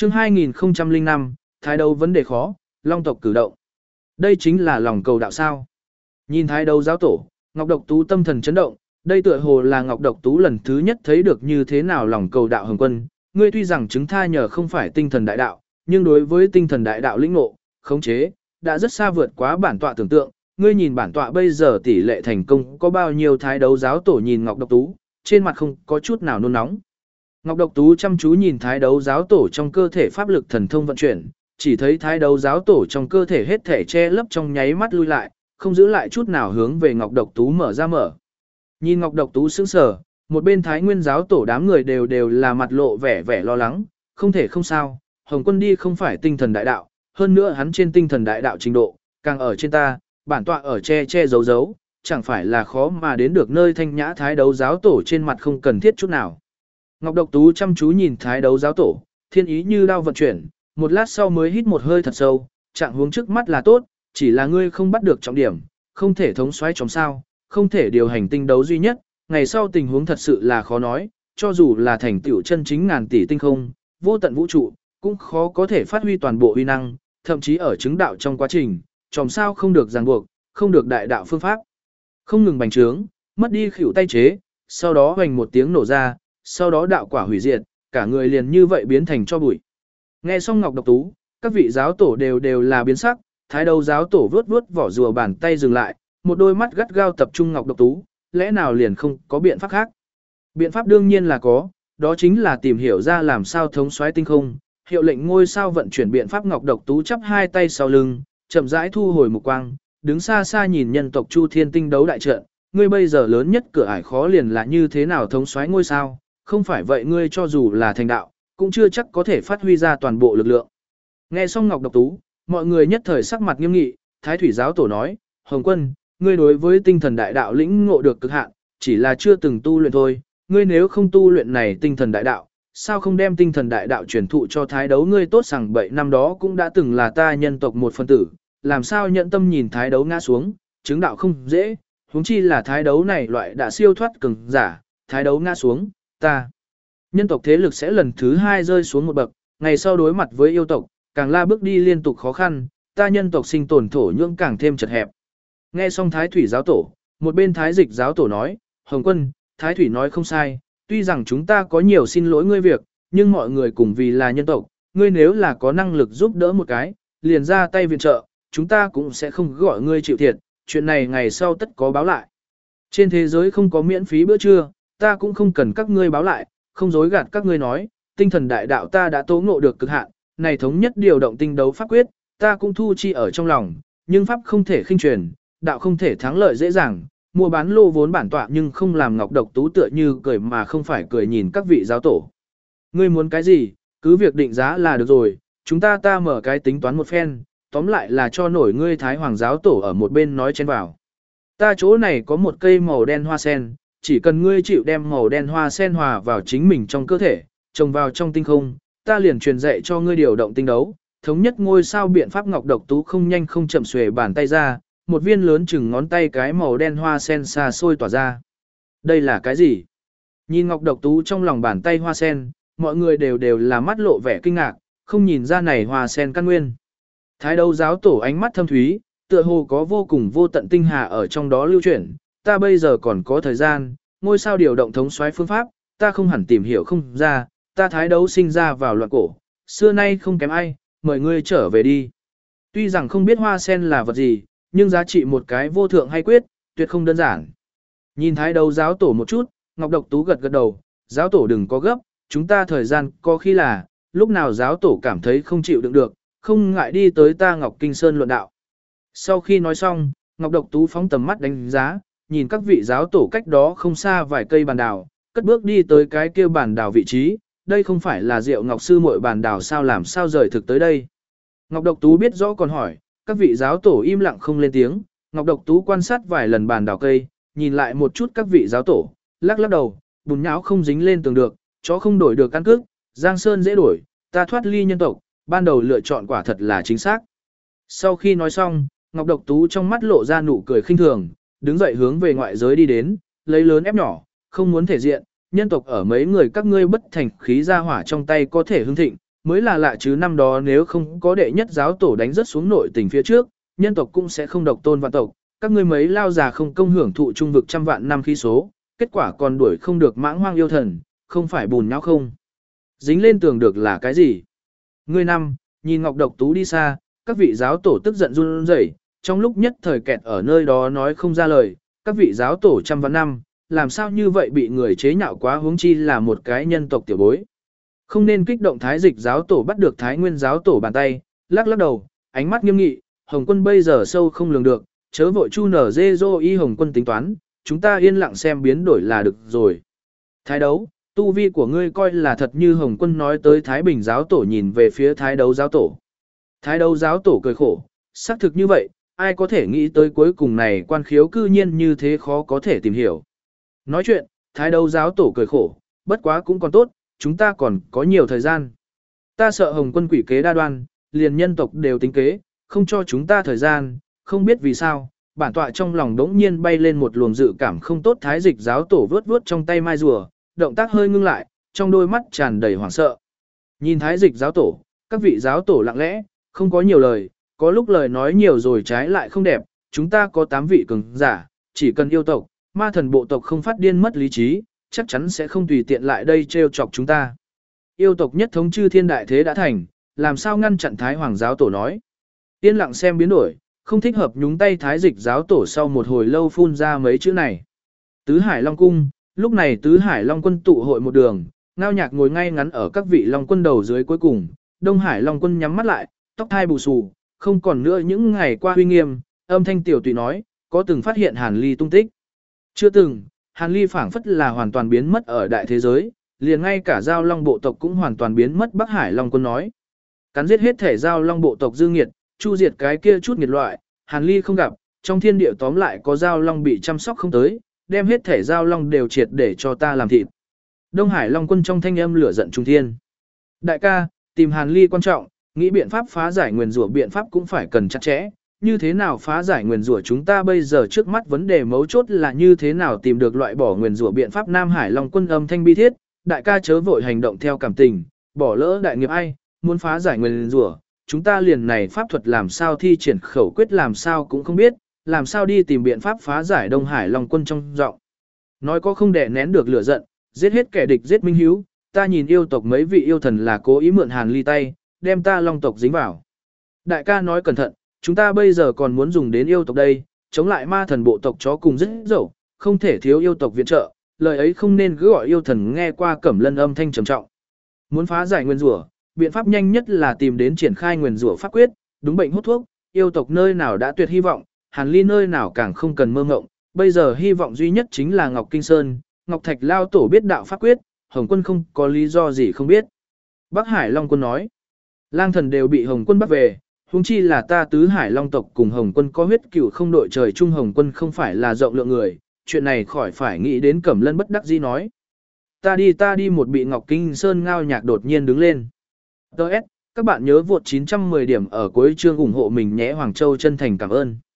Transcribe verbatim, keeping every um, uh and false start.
Chương hai nghìn không trăm lẻ năm, thái đấu vấn đề khó, long tộc cử động. Đây chính là lòng cầu đạo sao? Nhìn thái đấu giáo tổ, Ngọc Độc Tú tâm thần chấn động, đây tựa hồ là Ngọc Độc Tú lần thứ nhất thấy được như thế nào lòng cầu đạo Hồng Quân, ngươi tuy rằng chứng tha nhờ không phải tinh thần đại đạo, nhưng đối với tinh thần đại đạo lĩnh ngộ, khống chế, đã rất xa vượt quá bản tọa tưởng tượng, ngươi nhìn bản tọa bây giờ tỷ lệ thành công có bao nhiêu. Thái đấu giáo tổ nhìn Ngọc Độc Tú, trên mặt không có chút nào nôn nóng. Ngọc Độc Tú chăm chú nhìn thái đấu giáo tổ trong cơ thể pháp lực thần thông vận chuyển, chỉ thấy thái đấu giáo tổ trong cơ thể hết thể che lấp trong nháy mắt lui lại, không giữ lại chút nào hướng về Ngọc Độc Tú mở ra mở. Nhìn Ngọc Độc Tú sững sờ, một bên thái nguyên giáo tổ đám người đều đều là mặt lộ vẻ vẻ lo lắng, không thể không sao, Hồng Quân đi không phải tinh thần đại đạo, hơn nữa hắn trên tinh thần đại đạo trình độ, càng ở trên ta, bản tọa ở che che giấu giấu, chẳng phải là khó mà đến được nơi thanh nhã. Thái đấu giáo tổ trên mặt không cần thiết chút nào. Ngọc Độc Tú chăm chú nhìn thái đấu giáo tổ, thiên ý như đao vận chuyển, một lát sau mới hít một hơi thật sâu, trạng huống trước mắt là tốt, chỉ là ngươi không bắt được trọng điểm, không thể thống soái trong sao, không thể điều hành tinh đấu duy nhất, ngày sau tình huống thật sự là khó nói, cho dù là thành tựu chân chính ngàn tỷ tinh không, vô tận vũ trụ, cũng khó có thể phát huy toàn bộ uy năng, thậm chí ở chứng đạo trong quá trình, chòm sao không được ràng buộc, không được đại đạo phương pháp. Không ngừng bành trướng, mất đi khỉu tay chế, sau đó hoành một tiếng nổ ra, sau đó đạo quả hủy diệt, cả người liền như vậy biến thành cho bụi. Nghe xong Ngọc Độc Tú, các vị giáo tổ đều đều là biến sắc, thái đấu giáo tổ vướt vướt vỏ rùa bàn tay dừng lại, một đôi mắt gắt gao tập trung Ngọc Độc Tú, lẽ nào liền không có biện pháp khác? Biện pháp đương nhiên là có, đó chính là tìm hiểu ra làm sao thống soái tinh không, hiệu lệnh ngôi sao vận chuyển biện pháp. Ngọc Độc Tú chắp hai tay sau lưng, chậm rãi thu hồi mục quang, đứng xa xa nhìn nhân tộc Chu Thiên tinh đấu đại trận, ngươi bây giờ lớn nhất cửa ải khó liền là như thế nào thống soái ngôi sao, không phải vậy ngươi cho dù là thành đạo, cũng chưa chắc có thể phát huy ra toàn bộ lực lượng. Nghe xong Ngọc Độc Tú, mọi người nhất thời sắc mặt nghiêm nghị, Thái Thủy giáo tổ nói, Hồng Quân, ngươi đối với tinh thần đại đạo lĩnh ngộ được cực hạn, chỉ là chưa từng tu luyện thôi, ngươi nếu không tu luyện này tinh thần đại đạo, sao không đem tinh thần đại đạo truyền thụ cho thái đấu? Ngươi tốt sằng bậy năm đó cũng đã từng là ta nhân tộc một phân tử, làm sao nhận tâm nhìn thái đấu ngã xuống, chứng đạo không dễ, huống chi là thái đấu này loại đã siêu thoát cường giả, thái đấu ngã xuống, ta nhân tộc thế lực sẽ lần thứ hai rơi xuống một bậc, ngày sau đối mặt với yêu tộc, càng la bước đi liên tục khó khăn, ta nhân tộc sinh tồn thổ nhưỡng càng thêm chật hẹp. Nghe xong Thái Thủy giáo tổ, một bên Thái Dịch giáo tổ nói, Hồng Quân, Thái Thủy nói không sai, tuy rằng chúng ta có nhiều xin lỗi ngươi việc, nhưng mọi người cùng vì là nhân tộc, ngươi nếu là có năng lực giúp đỡ một cái, liền ra tay viện trợ, chúng ta cũng sẽ không gọi ngươi chịu thiệt, chuyện này ngày sau tất có báo lại. Trên thế giới không có miễn phí bữa trưa, ta cũng không cần các ngươi báo lại, không dối gạt các ngươi nói, tinh thần đại đạo ta đã tố ngộ được cực hạn, này thống nhất điều động tinh đấu pháp quyết, ta cũng thu chi ở trong lòng, nhưng pháp không thể khinh truyền, đạo không thể thắng lợi dễ dàng, mua bán lô vốn bản tọa nhưng không làm. Ngọc Độc Tú tựa như cười mà không phải cười nhìn các vị giáo tổ. Ngươi muốn cái gì, cứ việc định giá là được rồi, chúng ta ta mở cái tính toán một phen, tóm lại là cho nổi ngươi. Thái Hoàng giáo tổ ở một bên nói chen vào. Ta chỗ này có một cây màu đen hoa sen, chỉ cần ngươi chịu đem màu đen hoa sen hòa vào chính mình trong cơ thể, trồng vào trong tinh không, ta liền truyền dạy cho ngươi điều động tinh đấu, thống nhất ngôi sao biện pháp. Ngọc Độc Tú không nhanh không chậm xuề bàn tay ra, một viên lớn chừng ngón tay cái màu đen hoa sen xa xôi tỏa ra. Đây là cái gì? Nhìn Ngọc Độc Tú trong lòng bàn tay hoa sen, mọi người đều đều là mắt lộ vẻ kinh ngạc, không nhìn ra này hoa sen căn nguyên. Thái đấu giáo tổ ánh mắt thâm thúy, tựa hồ có vô cùng vô tận tinh hà ở trong đó lưu chuyển, ta bây giờ còn có thời gian, ngôi sao điều động thống soái phương pháp, ta không hẳn tìm hiểu không ra, ta thái đấu sinh ra vào loạn cổ, xưa nay không kém ai, mời ngươi trở về đi. Tuy rằng không biết hoa sen là vật gì, nhưng giá trị một cái vô thượng hay quyết, tuyệt không đơn giản. Nhìn thái đấu giáo tổ một chút, Ngọc Độc Tú gật gật đầu, giáo tổ đừng có gấp, chúng ta thời gian có khi là, lúc nào giáo tổ cảm thấy không chịu đựng được, không ngại đi tới ta Ngọc Kinh Sơn luận đạo. Sau khi nói xong, Ngọc Độc Tú phóng tầm mắt đánh giá, nhìn các vị giáo tổ cách đó không xa vài cây bàn đào, cất bước đi tới cái kia bàn đào vị trí, đây không phải là Diệu Ngọc sư muội bàn đào sao, làm sao rời thực tới đây. Ngọc Độc Tú biết rõ còn hỏi, các vị giáo tổ im lặng không lên tiếng. Ngọc Độc Tú quan sát vài lần bàn đào cây, nhìn lại một chút các vị giáo tổ, lắc lắc đầu, bùn nhão không dính lên tường được, chó không đổi được căn cước, Giang Sơn dễ đổi, ta thoát ly nhân tộc, ban đầu lựa chọn quả thật là chính xác. Sau khi nói xong, Ngọc Độc Tú trong mắt lộ ra nụ cười khinh thường, đứng dậy hướng về ngoại giới đi đến, lấy lớn ép nhỏ, không muốn thể diện, nhân tộc ở mấy người các ngươi bất thành khí ra hỏa trong tay có thể hưng thịnh, mới là lạ chứ năm đó nếu không có đệ nhất giáo tổ đánh rất xuống nội tỉnh phía trước, nhân tộc cũng sẽ không độc tôn vạn tộc, các ngươi mấy lao già không công hưởng thụ trung vực trăm vạn năm khí số, kết quả còn đuổi không được mãng hoang yêu thần, không phải bùn nhão không. Dính lên tường được là cái gì? Ngươi năm, nhìn Ngọc Độc Tú đi xa, các vị giáo tổ tức giận run rẩy, trong lúc nhất thời kẹt ở nơi đó nói không ra lời, các vị giáo tổ trăm vạn năm, làm sao như vậy bị người chế nhạo quá, huống chi là một cái nhân tộc tiểu bối. Không nên kích động Thái Dịch giáo tổ bắt được Thái Nguyên giáo tổ bàn tay, lắc lắc đầu, ánh mắt nghiêm nghị, Hồng Quân bây giờ sâu không lường được, chớ vội chu nở dê dô y Hồng Quân tính toán, chúng ta yên lặng xem biến đổi là được rồi. Thái đấu, tu vi của ngươi coi là thật như Hồng Quân nói tới. Thái Bình giáo tổ nhìn về phía Thái đấu giáo tổ. Thái đấu giáo tổ cười khổ, xác thực như vậy, ai có thể nghĩ tới cuối cùng này quan khiếu cư nhiên như thế khó có thể tìm hiểu. Nói chuyện, Thái đấu giáo tổ cười khổ, bất quá cũng còn tốt, chúng ta còn có nhiều thời gian. Ta sợ Hồng Quân quỷ kế đa đoan, liền nhân tộc đều tính kế, không cho chúng ta thời gian, không biết vì sao, bản tọa trong lòng đống nhiên bay lên một luồng dự cảm không tốt. Thái Dịch giáo tổ vướt vướt trong tay mai rùa, động tác hơi ngưng lại, trong đôi mắt tràn đầy hoảng sợ. Nhìn Thái Dịch giáo tổ, các vị giáo tổ lặng lẽ, không có nhiều lời, có lúc lời nói nhiều rồi trái lại không đẹp, chúng ta có tám vị cường giả, chỉ cần yêu tộc, ma thần bộ tộc không phát điên mất lý trí, chắc chắn sẽ không tùy tiện lại đây trêu chọc chúng ta. Yêu tộc nhất thống chư thiên đại thế đã thành, làm sao ngăn chặn Thái Hoàng giáo tổ nói. Yên lặng xem biến đổi, không thích hợp nhúng tay Thái Dịch giáo tổ sau một hồi lâu phun ra mấy chữ này. Tứ Hải Long Cung, lúc này Tứ Hải Long Quân tụ hội một đường, Ngao Nhạc ngồi ngay ngắn ở các vị Long Quân đầu dưới cuối cùng, Đông Hải Long Quân nhắm mắt lại, tóc thai bù xù, không còn nữa những ngày qua uy nghiêm, âm thanh tiểu tùy nói, có từng phát hiện Hàn Ly tung tích? Chưa từng, Hàn Ly phảng phất là hoàn toàn biến mất ở đại thế giới, liền ngay cả Giao Long bộ tộc cũng hoàn toàn biến mất. Bắc Hải Long Quân nói, cắn giết hết thể Giao Long bộ tộc dư nghiệt, chu diệt cái kia chút nghiệt loại, Hàn Ly không gặp, trong thiên địa tóm lại có Giao Long bị chăm sóc không tới, đem hết thể Giao Long đều triệt để cho ta làm thịt. Đông Hải Long Quân trong thanh âm lửa giận trung thiên. Đại ca, tìm Hàn Ly quan trọng, nghĩ biện pháp phá giải nguyền rủa biện pháp cũng phải cần chặt chẽ. Như thế nào phá giải nguyền rủa chúng ta bây giờ trước mắt vấn đề mấu chốt là như thế nào tìm được loại bỏ nguyền rủa biện pháp. Nam Hải Long Quân âm thanh bi thiết, đại ca chớ vội hành động theo cảm tình, bỏ lỡ đại nghiệp ai, muốn phá giải nguyền rủa, chúng ta liền này pháp thuật làm sao thi triển khẩu quyết làm sao cũng không biết, làm sao đi tìm biện pháp phá giải. Đông Hải Long Quân trong giọng nói có không đè nén được lửa giận, giết hết kẻ địch giết minh hiếu, ta nhìn yêu tộc mấy vị yêu thần là cố ý mượn Hàn Ly tay, đem ta Long tộc dính vào. Đại ca nói cẩn thận, chúng ta bây giờ còn muốn dùng đến yêu tộc đây, chống lại ma thần bộ tộc chó cùng rất dẫu, không thể thiếu yêu tộc viện trợ, lời ấy không nên cứ gọi yêu thần. Nghe qua Cẩm Lân âm thanh trầm trọng. Muốn phá giải nguyên rủa, biện pháp nhanh nhất là tìm đến triển khai nguyên rủa pháp quyết, đúng bệnh hút thuốc, yêu tộc nơi nào đã tuyệt hy vọng, Hàn Ly nơi nào càng không cần mơ ngộng, bây giờ hy vọng duy nhất chính là Ngọc Kinh Sơn, Ngọc Thạch Lao tổ biết đạo pháp quyết, Hồng Quân không có lý do gì không biết. Bắc Hải Long Quân nói, lang thần đều bị Hồng Quân bắt về, huống chi là ta Tứ Hải Long tộc cùng Hồng Quân có huyết cửu không đội trời chung. Hồng Quân không phải là rộng lượng người, chuyện này khỏi phải nghĩ đến. Cẩm Lân bất đắc dĩ nói, ta đi ta đi. Một bị Ngọc Kinh Sơn Ngao Nhạc đột nhiên đứng lên. Đợt, các bạn nhớ vượt chín trăm mười điểm ở cuối chương ủng hộ mình nhé. Hoàng Châu chân thành cảm ơn.